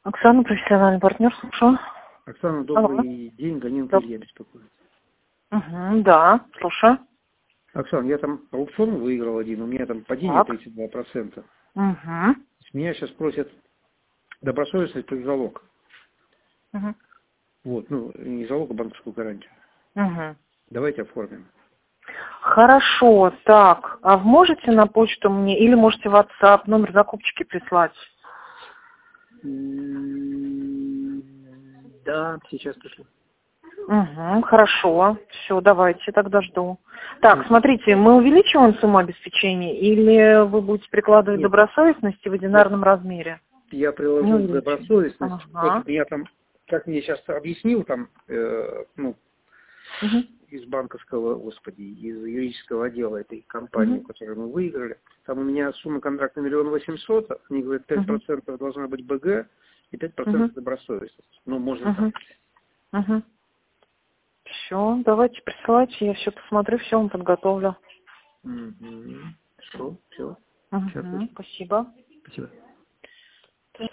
Оксана, профессиональный партнер, слушаю. Оксана, добрый день, Ганенко Илья беспокоит. Да, слушаю. Оксана, я там аукцион выиграл один, у меня там падение 32%. С меня сейчас просят добросовестность плюс залог. Вот, ну, не залог, а банковскую гарантию. Давайте оформим. Хорошо, так, а вы можете на почту мне, или можете в WhatsApp номер закупщики прислать? Да, сейчас пришлю. Хорошо, все, давайте, тогда жду. Так, смотрите, мы увеличиваем сумму обеспечения, или вы будете прикладывать добросовестность в одинарном размере? Я приложил добросовестность. Ага. Вот я там, как мне сейчас объяснил, там, из банковского, господи, из юридического отдела этой компании, которую мы выиграли, там у меня сумма контракта 1 800 000, они говорят, 5% должна быть БГ и 5% добросовестность. Ну, можно так. Все, давайте присылайте, я все посмотрю, все вам подготовлю. Все, все. Спасибо. Спасибо.